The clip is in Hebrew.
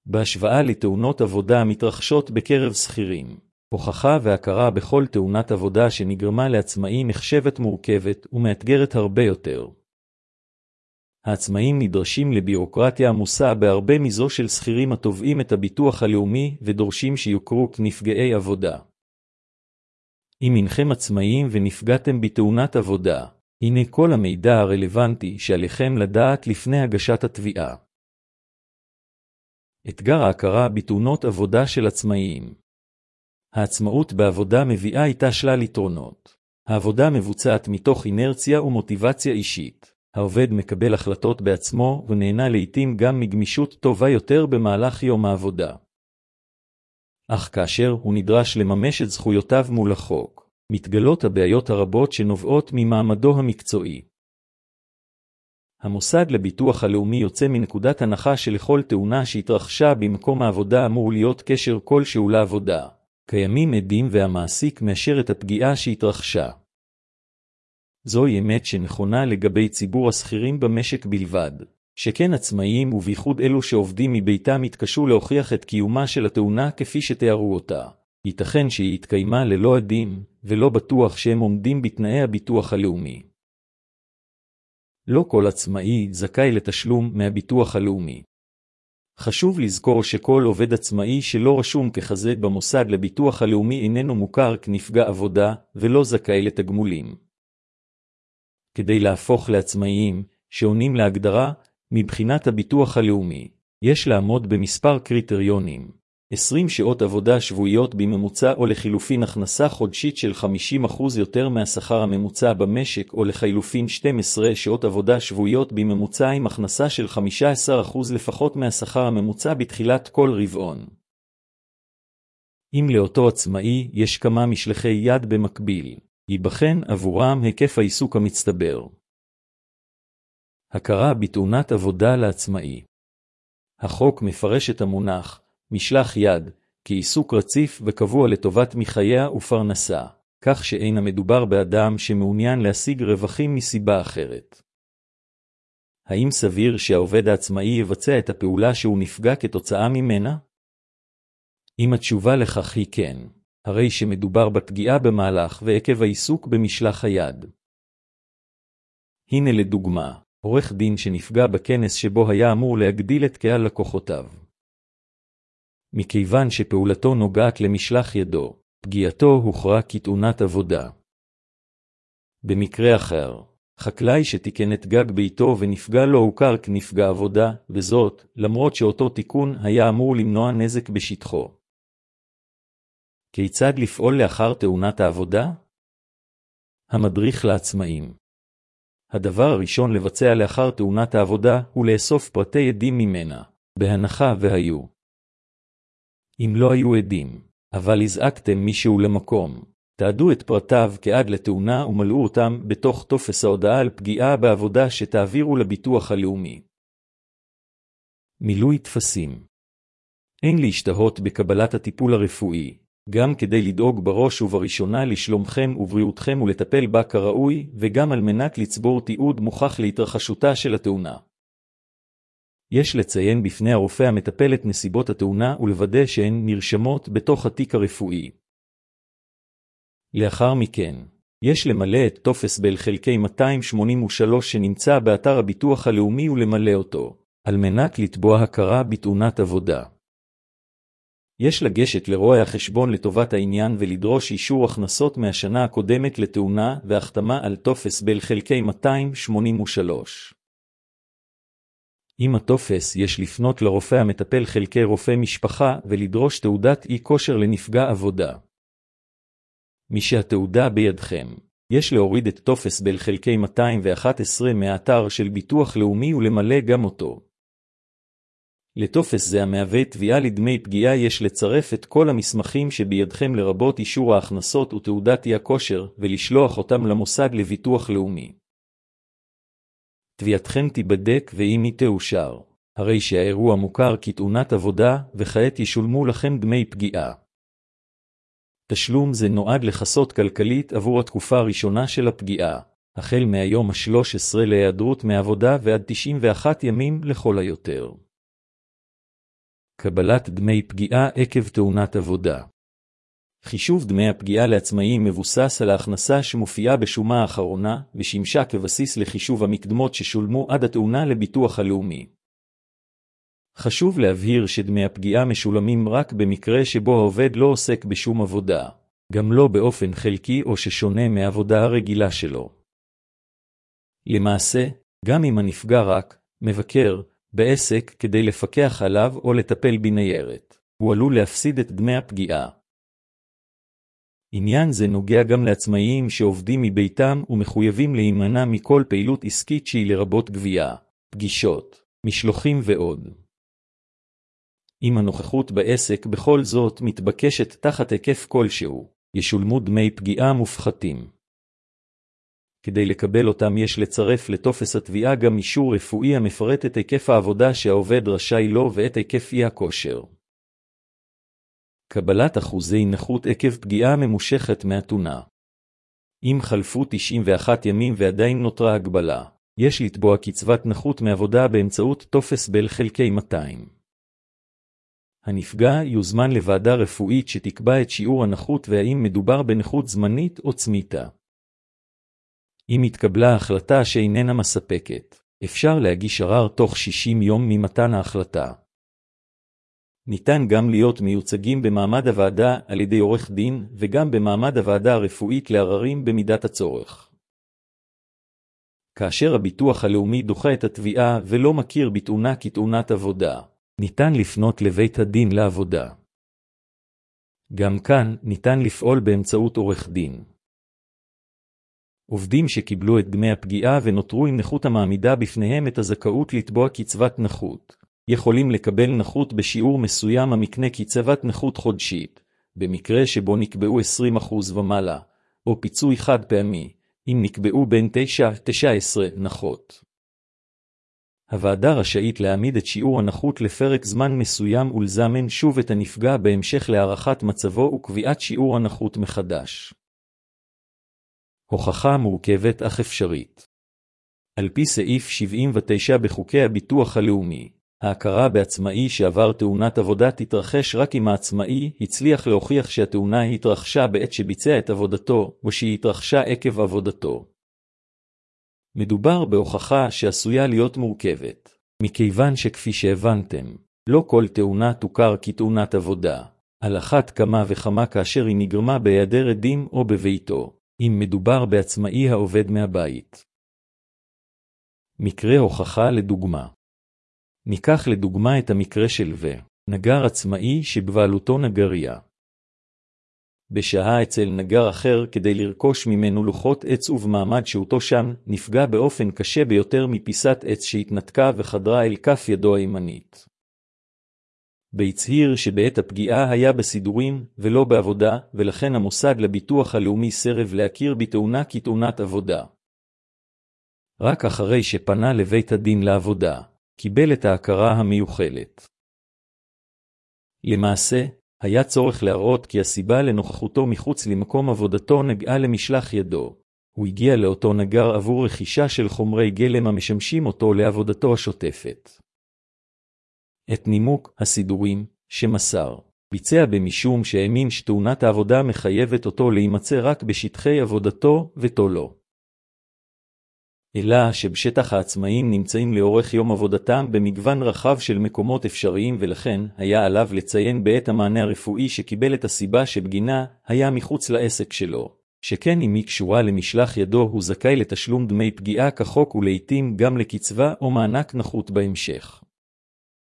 בהשוואה לתאונות עבודה המתרחשות בקרב שכירים. הוכחה והכרה בכל תאונת עבודה שנגרמה לעצמאים נחשבת מורכבת ומאתגרת הרבה יותר. העצמאים נדרשים לבירוקרטיה עמוסה בהרבה מזו של שכירים התובעים את הביטוח הלאומי ודורשים שיוכרו כנפגעי עבודה. אם אינכם עצמאים ונפגעתם בתאונת עבודה, הנה כל המידע הרלוונטי שעליכם לדעת לפני הגשת התביעה. אתגר ההכרה בתאונות עבודה של עצמאים. העצמאות בעבודה מביאה איתה שלל יתרונות. העבודה מבוצעת מתוך אינרציה ומוטיבציה אישית. העובד מקבל החלטות בעצמו ונהנה לעתים גם מגמישות טובה יותר במהלך יום העבודה. אך כאשר הוא נדרש לממש את זכויותיו מול החוק, מתגלות הבעיות הרבות שנובעות ממעמדו המקצועי. המוסד לביטוח הלאומי יוצא מנקודת הנחה שלכל תאונה שהתרחשה במקום העבודה אמור להיות קשר כלשהו לעבודה. קיימים עדים והמעסיק מאשר את הפגיעה שהתרחשה. זוהי אמת שנכונה לגבי ציבור השכירים במשק בלבד, שכן עצמאים ובייחוד אלו שעובדים מביתם יתקשו להוכיח את קיומה של התאונה כפי שתיארו אותה. ייתכן שהיא התקיימה ללא עדים, ולא בטוח שהם עומדים בתנאי הביטוח הלאומי. לא כל עצמאי זכאי לתשלום מהביטוח הלאומי. חשוב לזכור שכל עובד עצמאי שלא רשום ככזה במוסד לביטוח הלאומי איננו מוכר כנפגע עבודה ולא זכאי לתגמולים. כדי להפוך לעצמאיים שעונים להגדרה מבחינת הביטוח הלאומי, יש לעמוד במספר קריטריונים. 20 שעות עבודה שבועיות בממוצע או לחילופין הכנסה חודשית של 50% יותר מהשכר הממוצע במשק או לחילופין 12 שעות עבודה שבועיות בממוצע עם הכנסה של 15% לפחות מהשכר הממוצע בתחילת כל רבעון. אם לאותו עצמאי יש כמה משלחי יד במקביל, ייבחן עבורם היקף העיסוק המצטבר. הכרה בתאונת עבודה לעצמאי. החוק מפרש את המונח משלח יד כעיסוק רציף וקבוע לטובת מחייה ופרנסה, כך שאין המדובר באדם שמעוניין להשיג רווחים מסיבה אחרת. האם סביר שהעובד העצמאי יבצע את הפעולה שהוא נפגע כתוצאה ממנה? אם התשובה לכך היא כן, הרי שמדובר בפגיעה במהלך ועקב העיסוק במשלח היד. הנה לדוגמה, עורך דין שנפגע בכנס שבו היה אמור להגדיל את קהל לקוחותיו. מכיוון שפעולתו נוגעת למשלח ידו, פגיעתו הוכרה כתאונת עבודה. במקרה אחר, חקלאי שתיקן את גג ביתו ונפגע לא הוכר כנפגע עבודה, וזאת, למרות שאותו תיקון היה אמור למנוע נזק בשטחו. כיצד לפעול לאחר תאונת העבודה? המדריך לעצמאים. הדבר הראשון לבצע לאחר תאונת העבודה הוא לאסוף פרטי עדים ממנה, בהנחה והיו. אם לא היו עדים, אבל הזעקתם מישהו למקום, תעדו את פרטיו כעד לתאונה ומלאו אותם בתוך טופס ההודעה על פגיעה בעבודה שתעבירו לביטוח הלאומי. מילוי טפסים. אין להשתהות בקבלת הטיפול הרפואי, גם כדי לדאוג בראש ובראשונה לשלומכם ובריאותכם ולטפל בה כראוי, וגם על מנת לצבור תיעוד מוכח להתרחשותה של התאונה. יש לציין בפני הרופא המטפל את נסיבות התאונה ולוודא שהן נרשמות בתוך התיק הרפואי. לאחר מכן, יש למלא את טופס בל חלקי 283 שנמצא באתר הביטוח הלאומי ולמלא אותו, על מנת לתבוע הכרה בתאונת עבודה. יש לגשת לרואה החשבון לטובת העניין ולדרוש אישור הכנסות מהשנה הקודמת לתאונה והחתמה על טופס בל חלקי 283. עם הטופס יש לפנות לרופא המטפל חלקי רופא משפחה ולדרוש תעודת אי כושר לנפגע עבודה. משהתעודה בידכם, יש להוריד את טופס בל חלקי 211 מהאתר של ביטוח לאומי ולמלא גם אותו. לטופס זה המהווה תביעה לדמי פגיעה יש לצרף את כל המסמכים שבידכם לרבות אישור ההכנסות ותעודת אי הכושר ולשלוח אותם למוסד לביטוח לאומי. תביעתכם תיבדק ואם היא תאושר, הרי שהאירוע מוכר כתאונת עבודה וכעת ישולמו לכם דמי פגיעה. תשלום זה נועד לכסות כלכלית עבור התקופה הראשונה של הפגיעה, החל מהיום ה-13 להיעדרות מעבודה ועד 91 ימים לכל היותר. קבלת דמי פגיעה עקב תאונת עבודה. חישוב דמי הפגיעה לעצמאים מבוסס על ההכנסה שמופיעה בשומה האחרונה, ושימשה כבסיס לחישוב המקדמות ששולמו עד התאונה לביטוח הלאומי. חשוב להבהיר שדמי הפגיעה משולמים רק במקרה שבו העובד לא עוסק בשום עבודה, גם לא באופן חלקי או ששונה מהעבודה הרגילה שלו. למעשה, גם אם הנפגע רק מבקר בעסק כדי לפקח עליו או לטפל בניירת, הוא עלול להפסיד את דמי הפגיעה. עניין זה נוגע גם לעצמאים שעובדים מביתם ומחויבים להימנע מכל פעילות עסקית שהיא לרבות גבייה, פגישות, משלוחים ועוד. אם הנוכחות בעסק בכל זאת מתבקשת תחת היקף כלשהו, ישולמו דמי פגיעה מופחתים. כדי לקבל אותם יש לצרף לטופס התביעה גם אישור רפואי המפרט את היקף העבודה שהעובד רשאי לו ואת היקף אי הכושר. קבלת אחוזי נכות עקב פגיעה ממושכת מהתאונה. אם חלפו 91 ימים ועדיין נותרה הגבלה, יש לתבוע קצבת נכות מעבודה באמצעות טופס בל חלקי 200. הנפגע יוזמן לוועדה רפואית שתקבע את שיעור הנכות והאם מדובר בנכות זמנית או צמיתה. אם התקבלה החלטה שאיננה מספקת, אפשר להגיש ערר תוך 60 יום ממתן ההחלטה. ניתן גם להיות מיוצגים במעמד הוועדה על ידי עורך דין וגם במעמד הוועדה הרפואית לעררים במידת הצורך. כאשר הביטוח הלאומי דוחה את התביעה ולא מכיר בתאונה כתאונת עבודה, ניתן לפנות לבית הדין לעבודה. גם כאן ניתן לפעול באמצעות עורך דין. עובדים שקיבלו את דמי הפגיעה ונותרו עם נכות המעמידה בפניהם את הזכאות לתבוע קצבת נכות, יכולים לקבל נכות בשיעור מסוים המקנה קצבת נכות חודשית, במקרה שבו נקבעו 20% ומעלה, או פיצוי חד פעמי, אם נקבעו בין 9-19 נכות. הוועדה רשאית להעמיד את שיעור הנכות לפרק זמן מסוים ולזמן שוב את הנפגע בהמשך להערכת מצבו וקביעת שיעור הנכות מחדש. הוכחה מורכבת אך אפשרית. על פי סעיף 79 בחוקי הביטוח הלאומי, ההכרה בעצמאי שעבר תאונת עבודה תתרחש רק אם העצמאי הצליח להוכיח שהתאונה התרחשה בעת שביצע את עבודתו או שהיא התרחשה עקב עבודתו. מדובר בהוכחה שעשויה להיות מורכבת, מכיוון שכפי שהבנתם, לא כל תאונה תוכר כתאונת עבודה, על אחת כמה וכמה כאשר היא נגרמה בהיעדר עדים או בביתו, אם מדובר בעצמאי העובד מהבית. מקרה הוכחה לדוגמה. ניקח לדוגמה את המקרה של נגר עצמאי שבבעלותו נגריה. בשעה אצל נגר אחר כדי לרכוש ממנו לוחות עץ ובמעמד שהותו שם, נפגע באופן קשה ביותר מפיסת עץ שהתנתקה וחדרה אל כף ידו הימנית. בהצהיר שבעת הפגיעה היה בסידורים ולא בעבודה, ולכן המוסד לביטוח הלאומי סירב להכיר בתאונה כתאונת עבודה. רק אחרי שפנה לבית הדין לעבודה, קיבל את ההכרה המיוחלת. למעשה, היה צורך להראות כי הסיבה לנוכחותו מחוץ למקום עבודתו נגעה למשלח ידו. הוא הגיע לאותו נגר עבור רכישה של חומרי גלם המשמשים אותו לעבודתו השוטפת. את נימוק הסידורים שמסר ביצע במשום שהאמין שתאונת העבודה מחייבת אותו להימצא רק בשטחי עבודתו ותו לא. אלא שבשטח העצמאים נמצאים לאורך יום עבודתם במגוון רחב של מקומות אפשריים ולכן היה עליו לציין בעת המענה הרפואי שקיבל את הסיבה שבגינה היה מחוץ לעסק שלו, שכן אם היא קשורה למשלח ידו הוא זכאי לתשלום דמי פגיעה כחוק ולעיתים גם לקצבה או מענק נכות בהמשך.